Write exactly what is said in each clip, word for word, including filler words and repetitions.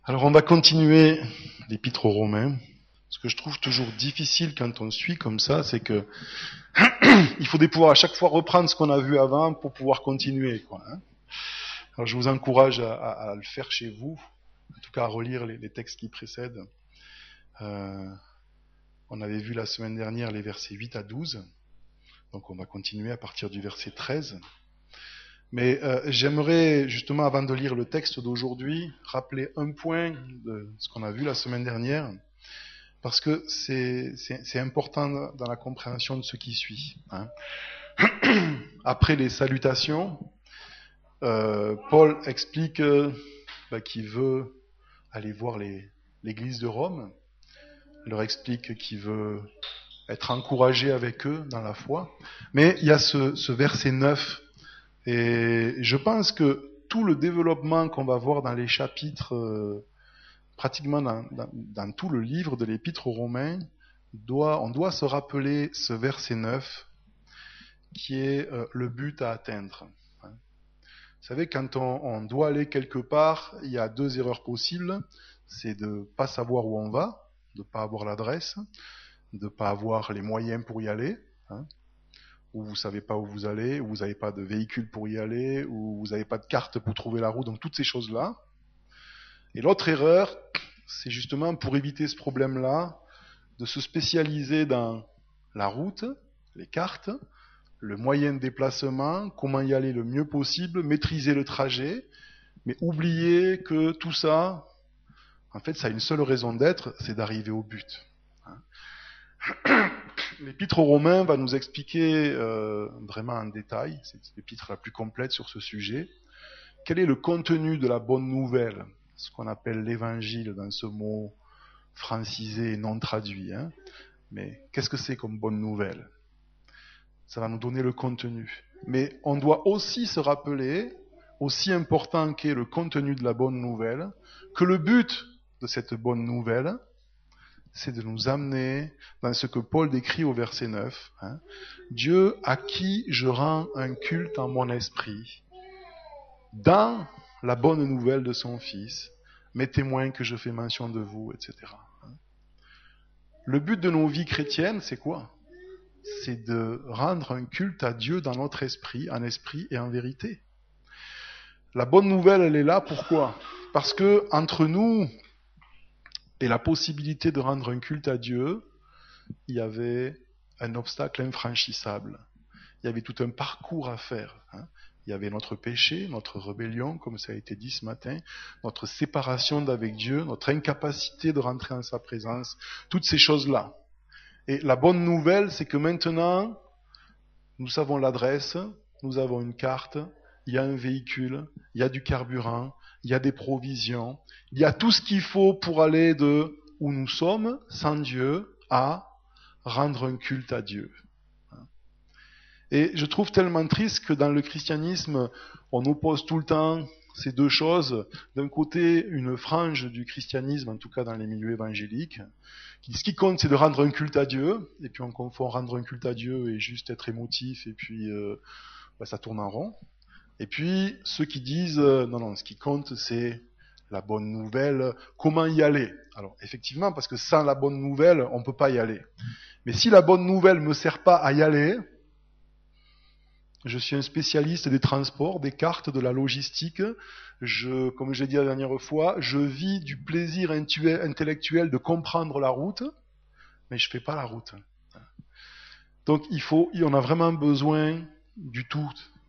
Alors on va continuer l'épître aux Romains. Ce que je trouve toujours difficile quand on suit comme ça, c'est que il faut pouvoir à chaque fois reprendre ce qu'on a vu avant pour pouvoir continuer, quoi, hein. Alors je vous encourage à, à, à le faire chez vous, en tout cas à relire les, les textes qui précèdent. Euh, on avait vu la semaine dernière les versets huit à douze, donc on va continuer à partir du verset treize. Mais euh, j'aimerais justement, avant de lire le texte d'aujourd'hui, rappeler un point de ce qu'on a vu la semaine dernière, parce que c'est, c'est, c'est important dans la compréhension de ce qui suit, hein. Après les salutations, euh, Paul explique euh, bah, qu'il veut aller voir les, l'église de Rome, leur explique qu'il veut être encouragé avec eux dans la foi, mais il y a ce, ce verset neuf. Et je pense que tout le développement qu'on va voir dans les chapitres, euh, pratiquement dans, dans, dans tout le livre de l'Épître aux Romains, doit, on doit se rappeler ce verset neuf, qui est euh, le but à atteindre. Vous savez, quand on, on doit aller quelque part, il y a deux erreurs possibles. C'est de ne pas savoir où on va, de ne pas avoir l'adresse, de ne pas avoir les moyens pour y aller, hein, ou vous savez pas où vous allez, ou vous n'avez pas de véhicule pour y aller, ou vous n'avez pas de carte pour trouver la route, donc toutes ces choses-là. Et l'autre erreur, c'est justement pour éviter ce problème-là, de se spécialiser dans la route, les cartes, le moyen de déplacement, comment y aller le mieux possible, maîtriser le trajet, mais oublier que tout ça, en fait, ça a une seule raison d'être, c'est d'arriver au but. L'épître aux Romains va nous expliquer euh, vraiment en détail, c'est l'épître la plus complète sur ce sujet, quel est le contenu de la bonne nouvelle, ce qu'on appelle l'évangile dans ce mot francisé et non traduit, hein. Mais qu'est-ce que c'est comme bonne nouvelle? Ça va nous donner le contenu. Mais on doit aussi se rappeler, aussi important qu'est le contenu de la bonne nouvelle, que le but de cette bonne nouvelle, c'est de nous amener dans ce que Paul décrit au verset neuf, hein. Dieu à qui je rends un culte en mon esprit, dans la bonne nouvelle de son Fils, mes témoins que je fais mention de vous, et cetera. Le but de nos vies chrétiennes, c'est quoi? C'est de rendre un culte à Dieu dans notre esprit, en esprit et en vérité. La bonne nouvelle, elle est là, pourquoi? Parce que entre nous et la possibilité de rendre un culte à Dieu, il y avait un obstacle infranchissable. Il y avait tout un parcours à faire, hein. Il y avait notre péché, notre rébellion, comme ça a été dit ce matin, notre séparation d'avec Dieu, notre incapacité de rentrer en sa présence, toutes ces choses-là. Et la bonne nouvelle, c'est que maintenant, nous savons l'adresse, nous avons une carte, il y a un véhicule, il y a du carburant, il y a des provisions, il y a tout ce qu'il faut pour aller de où nous sommes, sans Dieu, à rendre un culte à Dieu. Et je trouve tellement triste que dans le christianisme, on oppose tout le temps ces deux choses. D'un côté, une frange du christianisme, en tout cas dans les milieux évangéliques, qui ce qui compte, c'est de rendre un culte à Dieu, et puis on confond rendre un culte à Dieu et juste être émotif, et puis euh, bah, ça tourne en rond. Et puis ceux qui disent, euh, non, non, ce qui compte, c'est la bonne nouvelle, comment y aller? Alors effectivement, parce que sans la bonne nouvelle, on ne peut pas y aller. Mais si la bonne nouvelle ne me sert pas à y aller, je suis un spécialiste des transports, des cartes, de la logistique. Je, comme je l'ai dit la dernière fois, je vis du plaisir intellectuel de comprendre la route, mais je ne fais pas la route. Donc il faut, on a vraiment besoin du tout.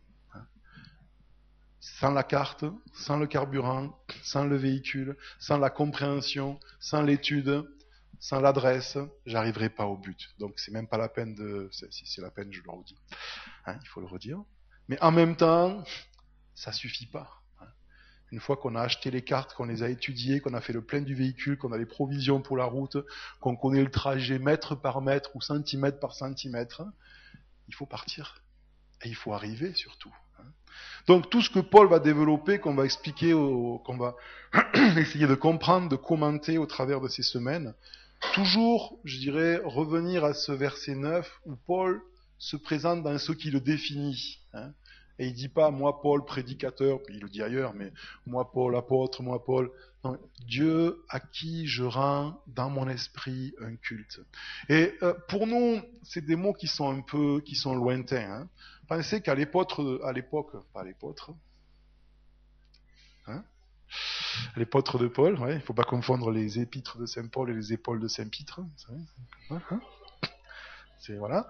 Sans la carte, sans le carburant, sans le véhicule, sans la compréhension, sans l'étude, sans l'adresse, j'arriverai pas au but. Donc c'est même pas la peine de, si c'est la peine, je le redis. Hein, il faut le redire. Mais en même temps, ça suffit pas. Une fois qu'on a acheté les cartes, qu'on les a étudiées, qu'on a fait le plein du véhicule, qu'on a les provisions pour la route, qu'on connaît le trajet mètre par mètre ou centimètre par centimètre, il faut partir. Et il faut arriver surtout. Donc tout ce que Paul va développer, qu'on va expliquer, au, qu'on va essayer de comprendre, de commenter au travers de ces semaines, toujours, je dirais, revenir à ce verset neuf où Paul se présente dans ce qui le définit, hein. Et il dit pas, moi Paul, prédicateur, puis il le dit ailleurs, mais moi Paul, apôtre, moi Paul, Donc, Dieu à qui je rends dans mon esprit un culte. Et euh, pour nous, c'est des mots qui sont un peu, qui sont lointains. Hein. Pensez qu'à l'époque, à l'époque, pas à l'époque, hein, à l'épître de Paul, ouais, il ne faut pas confondre les épîtres de Saint Paul et les épaules de Saint Pitre. Hein, hein, c'est voilà.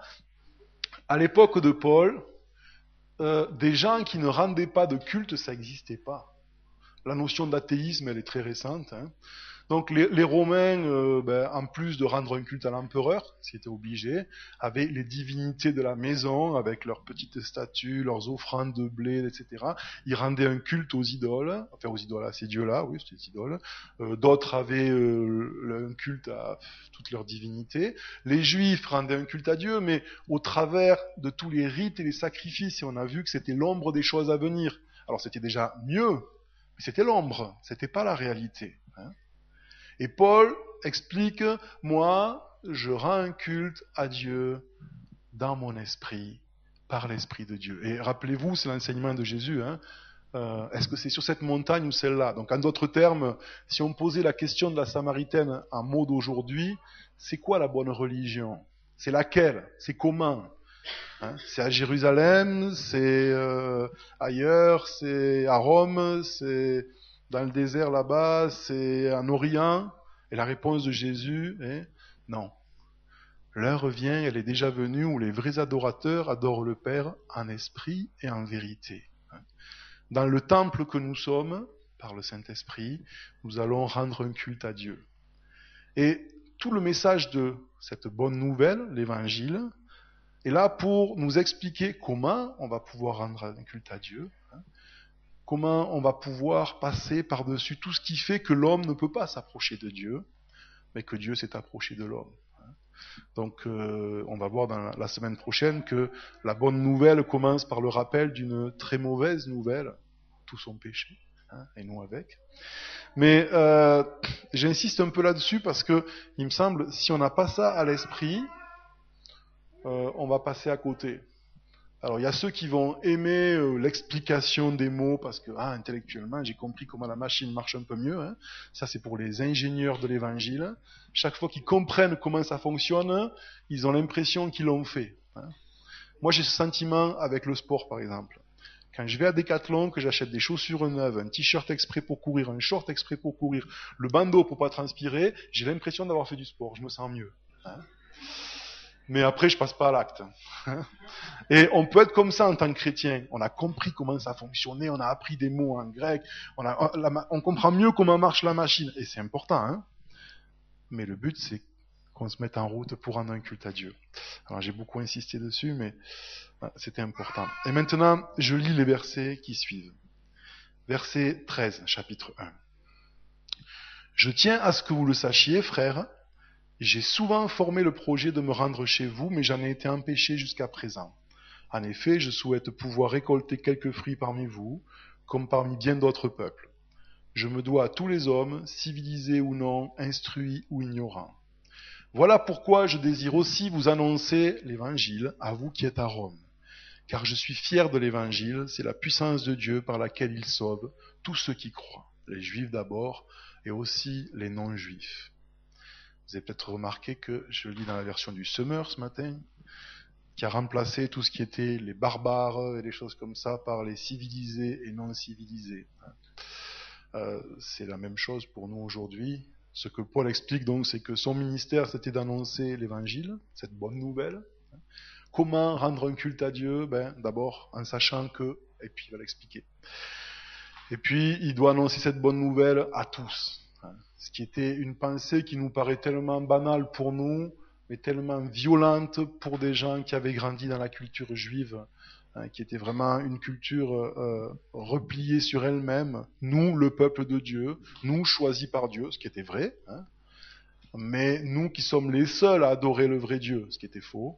À l'époque de Paul, euh, des gens qui ne rendaient pas de culte, ça n'existait pas. La notion d'athéisme, elle est très récente. Hein. Donc les, les Romains, euh, ben, en plus de rendre un culte à l'empereur, c'était obligé, avaient les divinités de la maison, avec leurs petites statues, leurs offrandes de blé, et cetera. Ils rendaient un culte aux idoles, enfin aux idoles, à ces dieux-là, oui, c'était des idoles. Euh, d'autres avaient euh, un culte à toutes leurs divinités. Les Juifs rendaient un culte à Dieu, mais au travers de tous les rites et les sacrifices, et on a vu que c'était l'ombre des choses à venir. Alors c'était déjà mieux, mais c'était l'ombre, c'était pas la réalité. Hein. Et Paul explique, moi, je rends un culte à Dieu dans mon esprit, par l'Esprit de Dieu. Et rappelez-vous, c'est l'enseignement de Jésus. Hein. Euh, est-ce que c'est sur cette montagne ou celle-là? Donc en d'autres termes, si on posait la question de la Samaritaine en mots d'aujourd'hui, c'est quoi la bonne religion? C'est laquelle? C'est comment? Hein, c'est à Jérusalem, c'est euh, ailleurs, c'est à Rome, c'est dans le désert là-bas, c'est en Orient. Et la réponse de Jésus est non. L'heure vient, elle est déjà venue, où les vrais adorateurs adorent le Père en esprit et en vérité. Dans le temple que nous sommes, par le Saint-Esprit, nous allons rendre un culte à Dieu. Et tout le message de cette bonne nouvelle, l'Évangile, est là pour nous expliquer comment on va pouvoir rendre un culte à Dieu, hein, comment on va pouvoir passer par-dessus tout ce qui fait que l'homme ne peut pas s'approcher de Dieu, mais que Dieu s'est approché de l'homme. Donc euh, on va voir dans la semaine prochaine que la bonne nouvelle commence par le rappel d'une très mauvaise nouvelle, tout son péché, hein, et nous avec. Mais euh, j'insiste un peu là-dessus parce que il me semble, si on n'a pas ça à l'esprit, Euh, on va passer à côté. Alors il y a ceux qui vont aimer euh, l'explication des mots parce que ah, intellectuellement j'ai compris comment la machine marche un peu mieux. Hein. Ça c'est pour les ingénieurs de l'évangile. Chaque fois qu'ils comprennent comment ça fonctionne, ils ont l'impression qu'ils l'ont fait. Hein. Moi j'ai ce sentiment avec le sport par exemple. Quand je vais à Decathlon, que j'achète des chaussures neuves, un t-shirt exprès pour courir, un short exprès pour courir, le bandeau pour pas transpirer, j'ai l'impression d'avoir fait du sport. Je me sens mieux. Hein. Mais après, je passe pas à l'acte. Et on peut être comme ça en tant que chrétien. On a compris comment ça fonctionnait, on a appris des mots en grec, on, a, on, on comprend mieux comment marche la machine. Et c'est important, hein. Mais le but, c'est qu'on se mette en route pour rendre un culte à Dieu. Alors, j'ai beaucoup insisté dessus, mais c'était important. Et maintenant, je lis les versets qui suivent. Verset treize, chapitre un. Je tiens à ce que vous le sachiez, frères. J'ai souvent formé le projet de me rendre chez vous, mais j'en ai été empêché jusqu'à présent. En effet, je souhaite pouvoir récolter quelques fruits parmi vous, comme parmi bien d'autres peuples. Je me dois à tous les hommes, civilisés ou non, instruits ou ignorants. Voilà pourquoi je désire aussi vous annoncer l'Évangile, à vous qui êtes à Rome. Car je suis fier de l'Évangile, c'est la puissance de Dieu par laquelle il sauve tous ceux qui croient, les Juifs d'abord, et aussi les non-Juifs. Vous avez peut-être remarqué que je lis dans la version du Semeur ce matin, qui a remplacé tout ce qui était les barbares et les choses comme ça par les civilisés et non civilisés. Euh, c'est la même chose pour nous aujourd'hui. Ce que Paul explique donc, c'est que son ministère, c'était d'annoncer l'évangile, cette bonne nouvelle. Comment rendre un culte à Dieu? Ben, d'abord, en sachant que, et puis il va l'expliquer. Et puis, il doit annoncer cette bonne nouvelle à tous. Ce qui était une pensée qui nous paraît tellement banale pour nous, mais tellement violente pour des gens qui avaient grandi dans la culture juive, hein, qui était vraiment une culture euh, repliée sur elle-même. Nous, le peuple de Dieu, nous choisis par Dieu, ce qui était vrai, hein, mais nous qui sommes les seuls à adorer le vrai Dieu, ce qui était faux.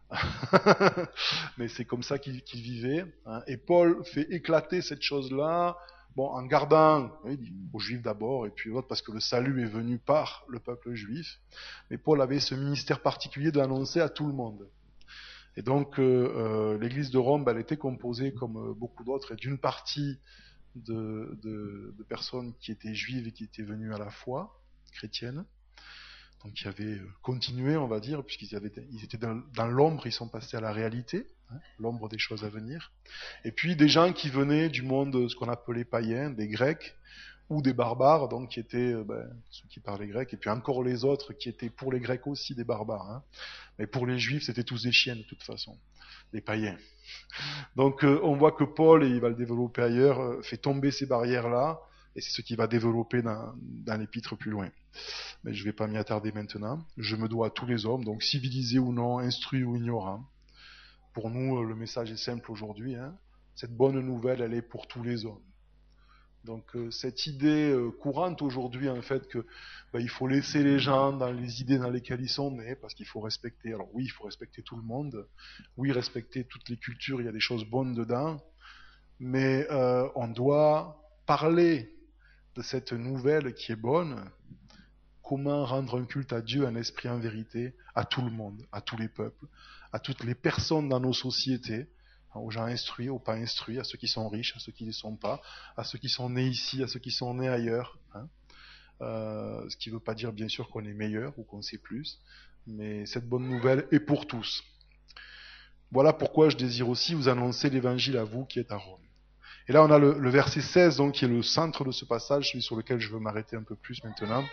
Mais c'est comme ça qu'ils qu'ils vivaient. Hein. Et Paul fait éclater cette chose-là. Bon, en gardant, oui, aux Juifs d'abord, et puis l'autre, parce que le salut est venu par le peuple juif. Mais Paul avait ce ministère particulier d'annoncer à tout le monde. Et donc, euh, euh, l'église de Rome, elle était composée, comme beaucoup d'autres, d'une partie de, de, de personnes qui étaient juives et qui étaient venues à la foi chrétienne, donc qui avaient continué, on va dire, puisqu'ils avaient, ils étaient dans, dans l'ombre, ils sont passés à la réalité, hein, l'ombre des choses à venir. Et puis des gens qui venaient du monde, ce qu'on appelait païen, des Grecs, ou des barbares, donc qui étaient ben, ceux qui parlaient grec, et puis encore les autres qui étaient pour les Grecs aussi des barbares. Hein. Mais pour les Juifs, c'était tous des chiens de toute façon, des païens. Donc euh, on voit que Paul, et il va le développer ailleurs, euh, fait tomber ces barrières-là, et c'est ce qu'il va développer dans, dans l'épître plus loin. Mais je ne vais pas m'y attarder maintenant. Je me dois à tous les hommes, donc civilisés ou non, instruits ou ignorants. Pour nous, le message est simple aujourd'hui. Hein. Cette bonne nouvelle, elle est pour tous les hommes. Donc euh, cette idée euh, courante aujourd'hui, en fait, que bah, il faut laisser les gens dans les idées dans lesquelles ils sont nés, parce qu'il faut respecter. Alors oui, il faut respecter tout le monde. Oui, respecter toutes les cultures. Il y a des choses bonnes dedans, mais euh, on doit parler de cette nouvelle qui est bonne. Comment rendre un culte à Dieu, un esprit en vérité, à tout le monde, à tous les peuples, à toutes les personnes dans nos sociétés, aux gens instruits, aux pas instruits, à ceux qui sont riches, à ceux qui ne le sont pas, à ceux qui sont nés ici, à ceux qui sont nés ailleurs. Hein. Euh, ce qui ne veut pas dire bien sûr qu'on est meilleur ou qu'on sait plus, mais cette bonne nouvelle est pour tous. Voilà pourquoi je désire aussi vous annoncer l'évangile à vous qui êtes à Rome. Et là on a le, le verset seize, donc, qui est le centre de ce passage, celui sur lequel je veux m'arrêter un peu plus maintenant.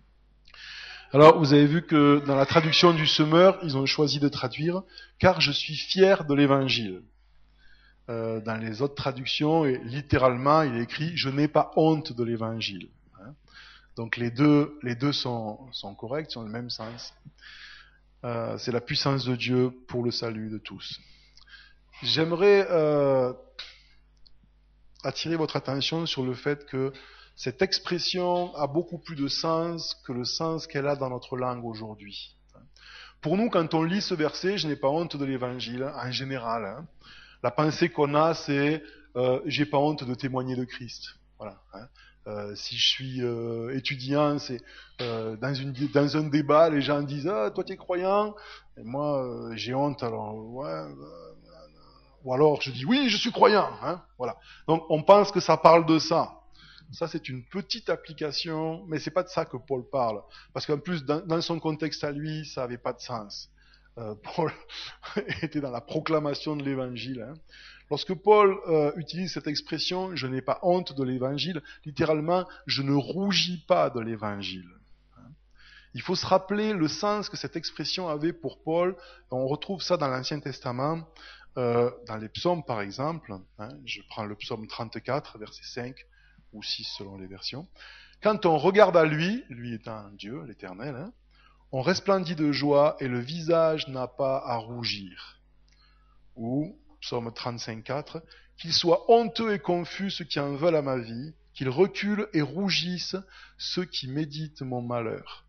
Alors, vous avez vu que dans la traduction du Semeur, ils ont choisi de traduire « car je suis fier de l'évangile ». Euh, dans les autres traductions, et littéralement, il est écrit « je n'ai pas honte de l'évangile ». Hein. Donc les deux, les deux sont, sont corrects, sont le même sens. Euh, c'est la puissance de Dieu pour le salut de tous. J'aimerais euh, attirer votre attention sur le fait que cette expression a beaucoup plus de sens que le sens qu'elle a dans notre langue aujourd'hui. Pour nous, quand on lit ce verset, je n'ai pas honte de l'évangile, en général. Hein, la pensée qu'on a, c'est euh, j'ai pas honte de témoigner de Christ. Voilà. Hein. Euh, si je suis euh, étudiant, c'est euh, dans, une, dans un débat, les gens disent ah, toi tu es croyant, et moi euh, j'ai honte. Alors ouais. Euh, ou alors je dis oui, je suis croyant. Hein, voilà. Donc on pense que ça parle de ça. Ça, c'est une petite application, mais c'est pas de ça que Paul parle. Parce qu'en plus, dans, dans son contexte à lui, ça avait pas de sens. Euh, Paul était dans la proclamation de l'évangile. Hein. Lorsque Paul euh, utilise cette expression, je n'ai pas honte de l'évangile, littéralement, je ne rougis pas de l'évangile. Hein. Il faut se rappeler le sens que cette expression avait pour Paul. On retrouve ça dans l'Ancien Testament, euh, dans les psaumes par exemple. Hein. Je prends le psaume trente-quatre, verset cinq. Ou six selon les versions. Quand on regarde à lui, lui étant Dieu, l'Éternel, hein, on resplendit de joie et le visage n'a pas à rougir. Ou, psaume trente-cinq, quatre, qu'il soit honteux et confus ceux qui en veulent à ma vie, qu'ils reculent et rougissent ceux qui méditent mon malheur.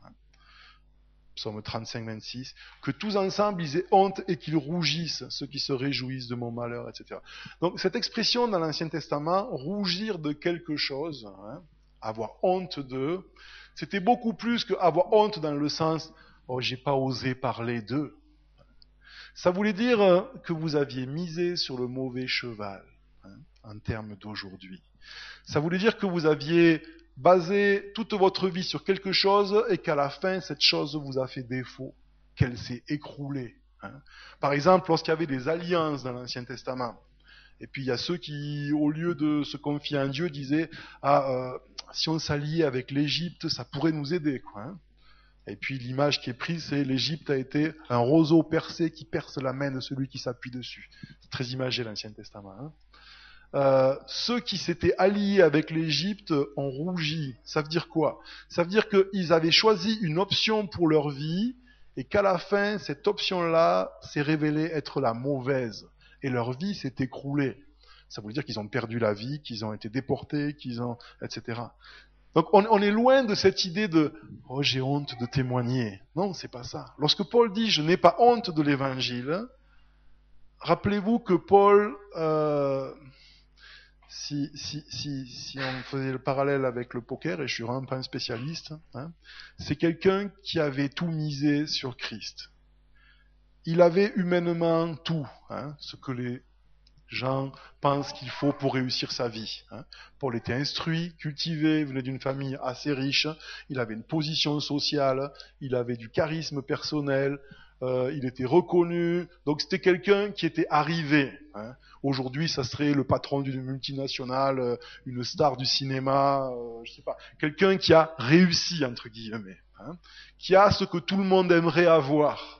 Psaume trente-cinq, vingt-six, que tous ensemble ils aient honte et qu'ils rougissent, ceux qui se réjouissent de mon malheur, et cetera. Donc cette expression dans l'Ancien Testament, rougir de quelque chose, hein, avoir honte d'eux, c'était beaucoup plus que avoir honte dans le sens « oh, j'ai pas osé parler d'eux ». Ça voulait dire que vous aviez misé sur le mauvais cheval, hein, en termes d'aujourd'hui. Ça voulait dire que vous aviez basé toute votre vie sur quelque chose et qu'à la fin, cette chose vous a fait défaut, qu'elle s'est écroulée. Hein. Par exemple, lorsqu'il y avait des alliances dans l'Ancien Testament, et puis il y a ceux qui, au lieu de se confier en Dieu, disaient « ah, euh, si on s'alliait avec l'Égypte, ça pourrait nous aider. » quoi, hein. Et puis l'image qui est prise, c'est l'Égypte a été un roseau percé qui perce la main de celui qui s'appuie dessus. C'est très imagé l'Ancien Testament. Hein. Euh, ceux qui s'étaient alliés avec l'Égypte ont rougi. Ça veut dire quoi? Ça veut dire qu'ils avaient choisi une option pour leur vie et qu'à la fin, cette option-là s'est révélée être la mauvaise. Et leur vie s'est écroulée. Ça veut dire qu'ils ont perdu la vie, qu'ils ont été déportés, qu'ils ont, et cetera. Donc on, on est loin de cette idée de « oh j'ai honte de témoigner ». Non, c'est pas ça. Lorsque Paul dit « je n'ai pas honte de l'évangile », rappelez-vous que Paul, euh, si, si, si, si on faisait le parallèle avec le poker, et je suis vraiment pas un spécialiste, hein, c'est quelqu'un qui avait tout misé sur Christ. Il avait humainement tout, hein, ce que les Jean pense qu'il faut pour réussir sa vie. Hein. Paul était instruit, cultivé, venait d'une famille assez riche, il avait une position sociale, il avait du charisme personnel, euh, il était reconnu, donc c'était quelqu'un qui était arrivé. Hein. Aujourd'hui, ça serait le patron d'une multinationale, euh, une star du cinéma, euh, je sais pas, quelqu'un qui a réussi entre guillemets, hein, qui a ce que tout le monde aimerait avoir.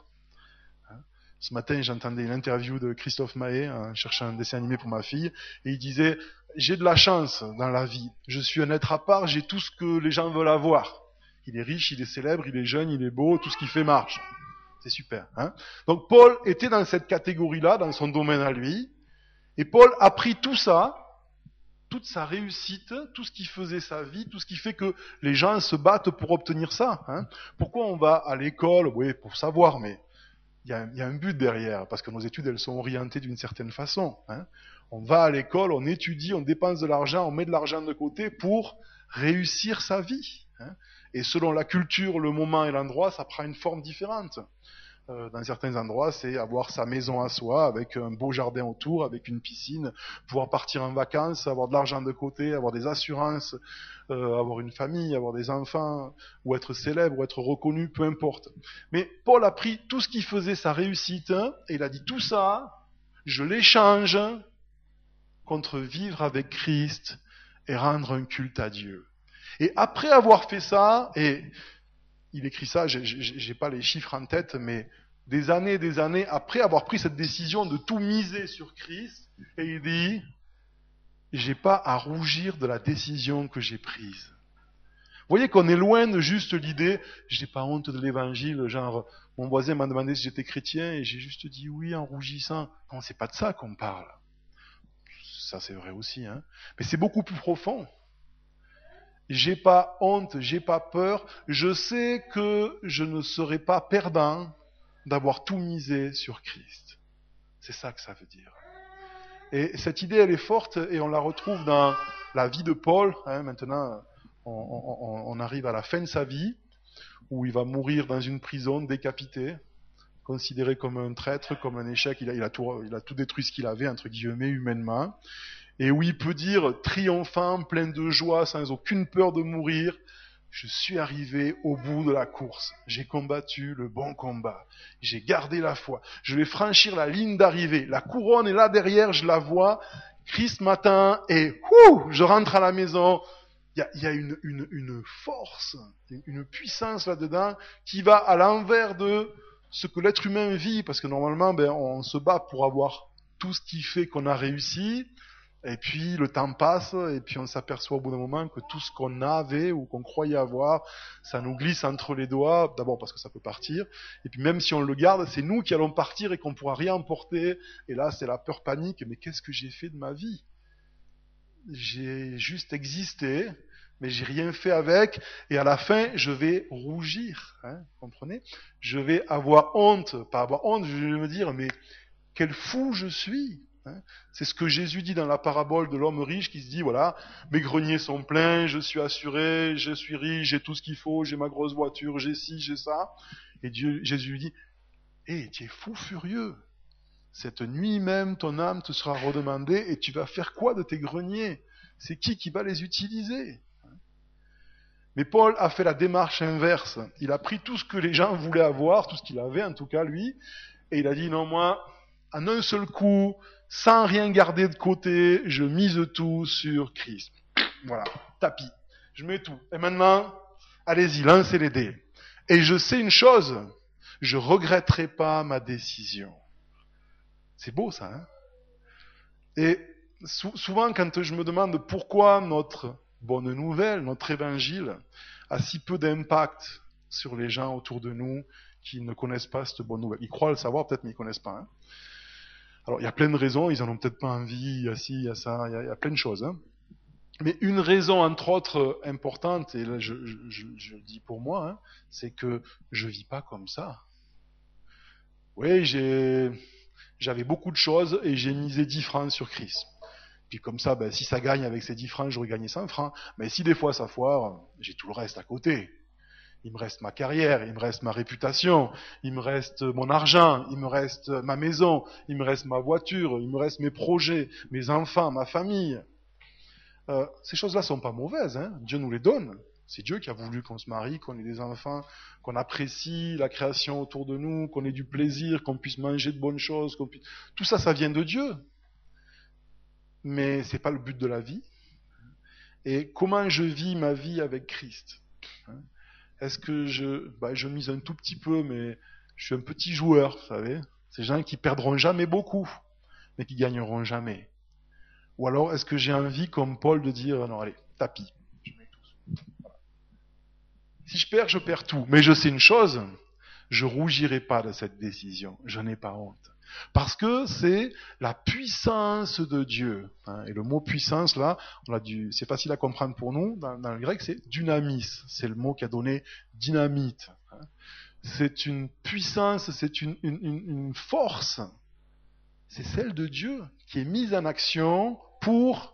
Ce matin, j'entendais une interview de Christophe Maé, en cherchant un dessin animé pour ma fille, et il disait « J'ai de la chance dans la vie, je suis un être à part, j'ai tout ce que les gens veulent avoir. Il est riche, il est célèbre, il est jeune, il est beau, tout ce qu'il fait marche. » C'est super. Hein. Donc Paul était dans cette catégorie-là, dans son domaine à lui, et Paul a pris tout ça, toute sa réussite, tout ce qui faisait sa vie, tout ce qui fait que les gens se battent pour obtenir ça. Hein. Pourquoi on va à l'école? Oui, pour savoir, mais il y, a, il y a un but derrière, parce que nos études, elles sont orientées d'une certaine façon. Hein. On va à l'école, on étudie, on dépense de l'argent, on met de l'argent de côté pour réussir sa vie. Hein. Et selon la culture, le moment et l'endroit, ça prend une forme différente. Euh, dans certains endroits, c'est avoir sa maison à soi, avec un beau jardin autour, avec une piscine, pouvoir partir en vacances, avoir de l'argent de côté, avoir des assurances, euh, avoir une famille, avoir des enfants, ou être célèbre, ou être reconnu, peu importe. Mais Paul a pris tout ce qui faisait sa réussite, et il a dit tout ça, je l'échange contre vivre avec Christ et rendre un culte à Dieu. Et après avoir fait ça, et il écrit ça, j'ai, j'ai, j'ai pas les chiffres en tête, mais des années et des années après avoir pris cette décision de tout miser sur Christ, et il dit, j'ai pas à rougir de la décision que j'ai prise. Vous voyez qu'on est loin de juste l'idée, j'ai pas honte de l'évangile, genre, mon voisin m'a demandé si j'étais chrétien, et j'ai juste dit oui en rougissant. Non, c'est pas de ça qu'on parle. Ça c'est vrai aussi, hein. Mais c'est beaucoup plus profond. J'ai pas honte, j'ai pas peur, je sais que je ne serai pas perdant d'avoir tout misé sur Christ. C'est ça que ça veut dire. Et cette idée, elle est forte et on la retrouve dans la vie de Paul. Hein, maintenant, on, on, on arrive à la fin de sa vie, où il va mourir dans une prison, décapité, considéré comme un traître, comme un échec. Il a, il a, tout, il a tout détruit ce qu'il avait, entre guillemets, humainement. Et où il peut dire, triomphant, plein de joie, sans aucune peur de mourir, je suis arrivé au bout de la course. J'ai combattu le bon combat. J'ai gardé la foi. Je vais franchir la ligne d'arrivée. La couronne est là derrière, je la vois. Christ m'atteint et ouh, je rentre à la maison. Il y a, il y a une, une, une force, une puissance là-dedans qui va à l'envers de ce que l'être humain vit. Parce que normalement, ben, on se bat pour avoir tout ce qui fait qu'on a réussi. Et puis le temps passe, et puis on s'aperçoit au bout d'un moment que tout ce qu'on avait ou qu'on croyait avoir, ça nous glisse entre les doigts, d'abord parce que ça peut partir, et puis même si on le garde, c'est nous qui allons partir et qu'on ne pourra rien emporter, et là c'est la peur panique, mais qu'est-ce que j'ai fait de ma vie? J'ai juste existé, mais j'ai rien fait avec, et à la fin je vais rougir, hein, vous comprenez? Je vais avoir honte, pas avoir honte, je vais me dire, mais quel fou je suis! C'est ce que Jésus dit dans la parabole de l'homme riche qui se dit, voilà, mes greniers sont pleins, je suis assuré, je suis riche, j'ai tout ce qu'il faut, j'ai ma grosse voiture, j'ai ci, j'ai ça. Et Dieu, Jésus lui dit, hé, hey, tu es fou furieux. Cette nuit même, ton âme te sera redemandée et tu vas faire quoi de tes greniers? C'est qui qui va les utiliser? Mais Paul a fait la démarche inverse. Il a pris tout ce que les gens voulaient avoir, tout ce qu'il avait en tout cas lui, et il a dit, non, moi, en un seul coup, sans rien garder de côté, je mise tout sur Christ. Voilà, tapis. Je mets tout. Et maintenant, allez-y, lancez les dés. Et je sais une chose, je regretterai pas ma décision. C'est beau ça, hein? Et sou- souvent, quand je me demande pourquoi notre bonne nouvelle, notre évangile, a si peu d'impact sur les gens autour de nous qui ne connaissent pas cette bonne nouvelle. Ils croient le savoir, peut-être, mais ils ne connaissent pas. Hein. Alors, il y a plein de raisons, ils en ont peut-être pas envie, il y a ci, il y a ça, il y a, il y a plein de choses. Hein. Mais une raison, entre autres, importante, et là je, je, je, je le dis pour moi, hein, c'est que je vis pas comme ça. Oui, j'ai, j'avais beaucoup de choses et j'ai misé dix francs sur Christ. Puis comme ça, ben, si ça gagne avec ces dix francs, j'aurais gagné cent francs. Mais si des fois ça foire, j'ai tout le reste à côté. Il me reste ma carrière, il me reste ma réputation, il me reste mon argent, il me reste ma maison, il me reste ma voiture, il me reste mes projets, mes enfants, ma famille. Euh, ces choses-là sont pas mauvaises, hein. Dieu nous les donne. C'est Dieu qui a voulu qu'on se marie, qu'on ait des enfants, qu'on apprécie la création autour de nous, qu'on ait du plaisir, qu'on puisse manger de bonnes choses, qu'on puisse... Tout ça, ça vient de Dieu. Mais c'est pas le but de la vie. Et comment je vis ma vie avec Christ? Est-ce que je, bah, je mise un tout petit peu, mais je suis un petit joueur, vous savez? Ces gens qui perdront jamais beaucoup, mais qui gagneront jamais. Ou alors, est-ce que j'ai envie, comme Paul, de dire, non, allez, tapis. Je mets tout. Voilà. Si je perds, je perds tout. Mais je sais une chose, je rougirai pas de cette décision. Je n'ai pas honte. Parce que c'est la puissance de Dieu. Hein. Et le mot puissance, là, on a dû, c'est facile à comprendre pour nous. Dans, dans le grec, c'est dynamis. C'est le mot qui a donné dynamite. Hein. C'est une puissance, c'est une, une, une, une force. C'est celle de Dieu qui est mise en action pour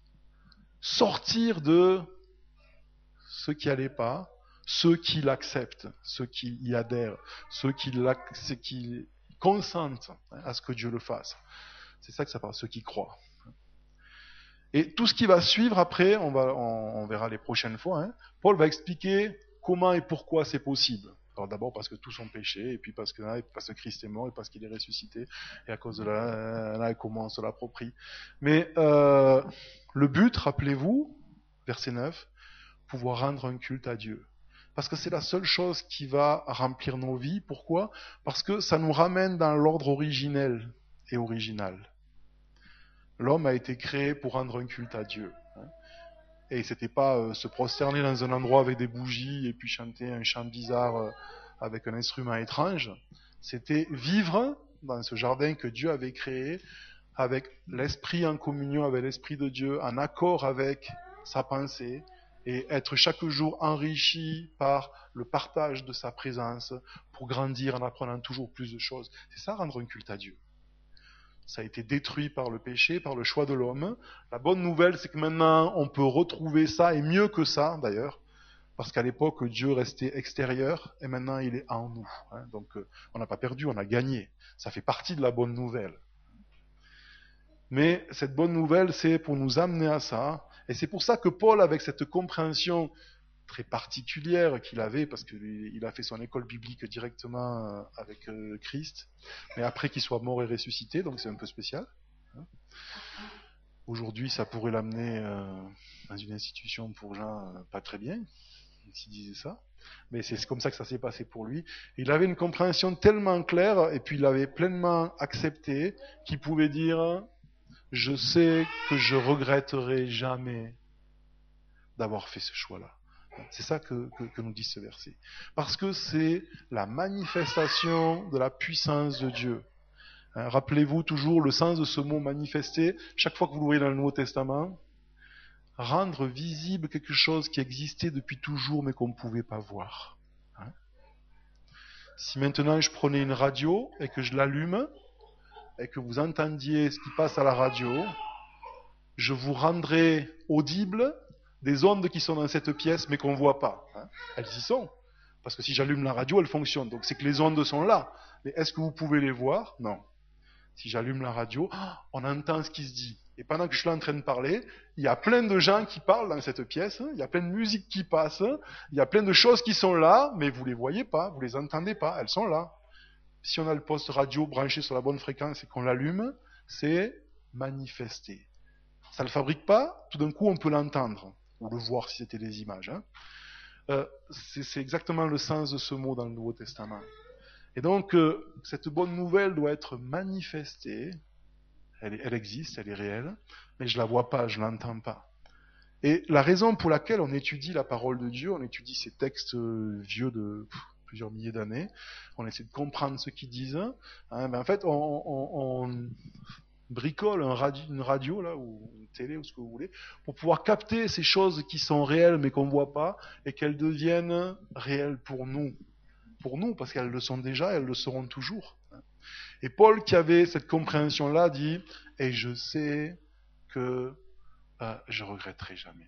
sortir de ceux qui n'allaient pas, ceux qui l'acceptent, ceux qui y adhèrent, ceux qui, ceux qui consentent à ce que Dieu le fasse. C'est ça que ça parle, ceux qui croient. Et tout ce qui va suivre après, on, va, on, on verra les prochaines fois, hein, Paul va expliquer comment et pourquoi c'est possible. Alors d'abord parce que tous sont péchés, et puis parce que, parce que Christ est mort, et parce qu'il est ressuscité, et à cause de là, là comment on se l'approprie. Mais euh, le but, rappelez-vous, verset neuf, pouvoir rendre un culte à Dieu. Parce que c'est la seule chose qui va remplir nos vies. Pourquoi? Parce que ça nous ramène dans l'ordre originel et original. L'homme a été créé pour rendre un culte à Dieu. Et c'était pas euh, se prosterner dans un endroit avec des bougies et puis chanter un chant bizarre euh, avec un instrument étrange. C'était vivre dans ce jardin que Dieu avait créé avec l'esprit en communion avec l'esprit de Dieu, en accord avec sa pensée, et être chaque jour enrichi par le partage de sa présence pour grandir en apprenant toujours plus de choses. C'est ça, rendre un culte à Dieu. Ça a été détruit par le péché, par le choix de l'homme. La bonne nouvelle, c'est que maintenant, on peut retrouver ça, et mieux que ça, d'ailleurs, parce qu'à l'époque, Dieu restait extérieur, et maintenant, il est en nous. Hein. Donc, euh, on n'a pas perdu, on a gagné. Ça fait partie de la bonne nouvelle. Mais cette bonne nouvelle, c'est pour nous amener à ça, et c'est pour ça que Paul, avec cette compréhension très particulière qu'il avait, parce qu'il a fait son école biblique directement avec Christ, mais après qu'il soit mort et ressuscité, donc c'est un peu spécial. Aujourd'hui, ça pourrait l'amener dans une institution pour gens pas très bien, s'il disait ça, mais c'est comme ça que ça s'est passé pour lui. Il avait une compréhension tellement claire, et puis il avait pleinement accepté, qu'il pouvait dire... Je sais que je regretterai jamais d'avoir fait ce choix-là. C'est ça que, que, que nous dit ce verset. Parce que c'est la manifestation de la puissance de Dieu. Hein, rappelez-vous toujours le sens de ce mot manifester. Chaque fois que vous l'ouvrez dans le Nouveau Testament, rendre visible quelque chose qui existait depuis toujours mais qu'on ne pouvait pas voir. Hein. Si maintenant je prenais une radio et que je l'allume, et que vous entendiez ce qui passe à la radio, je vous rendrai audible des ondes qui sont dans cette pièce mais qu'on ne voit pas. Hein. Elles y sont. Parce que si j'allume la radio, elle fonctionne. Donc c'est que les ondes sont là. Mais est-ce que vous pouvez les voir? Non. Si j'allume la radio, on entend ce qui se dit. Et pendant que je suis là en train de parler, il y a plein de gens qui parlent dans cette pièce, il y a plein de musique qui passe, il y a plein de choses qui sont là, mais vous ne les voyez pas, vous ne les entendez pas, elles sont là. Si on a le poste radio branché sur la bonne fréquence et qu'on l'allume, c'est manifester. Ça ne le fabrique pas, tout d'un coup on peut l'entendre, ou le voir si c'était des images. Hein. Euh, c'est, c'est exactement le sens de ce mot dans le Nouveau Testament. Et donc, euh, cette bonne nouvelle doit être manifestée, elle, elle existe, elle est réelle, mais je ne la vois pas, je ne l'entends pas. Et la raison pour laquelle on étudie la parole de Dieu, on étudie ces textes vieux de... Pff, plusieurs milliers d'années, on essaie de comprendre ce qu'ils disent, hein, mais en fait on, on, on bricole un radio, une radio là, ou une télé ou ce que vous voulez, pour pouvoir capter ces choses qui sont réelles mais qu'on ne voit pas, et qu'elles deviennent réelles pour nous, pour nous, parce qu'elles le sont déjà, elles le seront toujours. Et Paul, qui avait cette compréhension-là, dit, et je sais que euh, je regretterai jamais.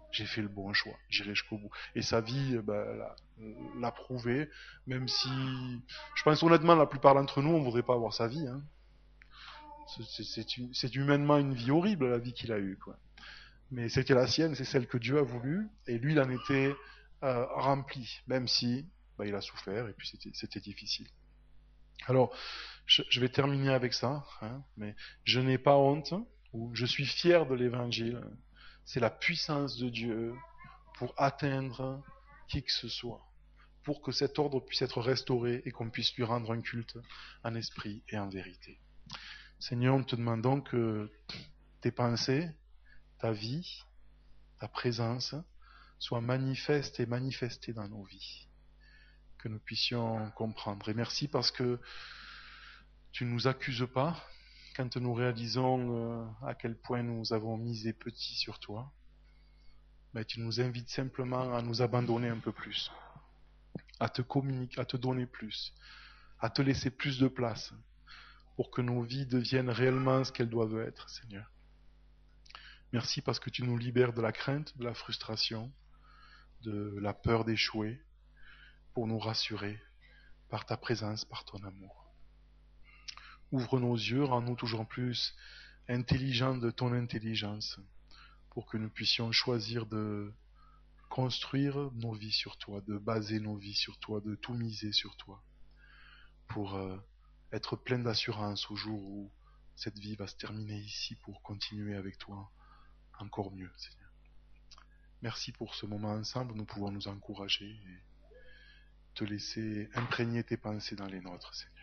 j'ai fait le bon choix, j'irai jusqu'au bout. Et sa vie ben, l'a, l'a prouvé, même si, je pense honnêtement, la plupart d'entre nous, on ne voudrait pas avoir sa vie. Hein. C'est, c'est, une, c'est humainement une vie horrible, la vie qu'il a eue. Quoi. Mais c'était la sienne, c'est celle que Dieu a voulu, et lui, il en était euh, rempli, même si ben, il a souffert, et puis c'était, c'était difficile. Alors, je, je vais terminer avec ça, hein, mais je n'ai pas honte, ou je suis fier de l'évangile. C'est la puissance de Dieu pour atteindre qui que ce soit, pour que cet ordre puisse être restauré et qu'on puisse lui rendre un culte en esprit et en vérité. Seigneur, nous te demandons que tes pensées, ta vie, ta présence soient manifestes et manifestées dans nos vies, que nous puissions comprendre. Et merci parce que tu ne nous accuses pas quand nous réalisons à quel point nous avons misé petit sur toi, mais tu nous invites simplement à nous abandonner un peu plus, à te communiquer, à te donner plus, à te laisser plus de place pour que nos vies deviennent réellement ce qu'elles doivent être, Seigneur. Merci parce que tu nous libères de la crainte, de la frustration, de la peur d'échouer, pour nous rassurer par ta présence, par ton amour. Ouvre nos yeux, rends-nous toujours plus intelligents de ton intelligence, pour que nous puissions choisir de construire nos vies sur toi, de baser nos vies sur toi, de tout miser sur toi, pour euh, être plein d'assurance au jour où cette vie va se terminer ici, pour continuer avec toi encore mieux, Seigneur. Merci pour ce moment ensemble, nous pouvons nous encourager et te laisser imprégner tes pensées dans les nôtres, Seigneur.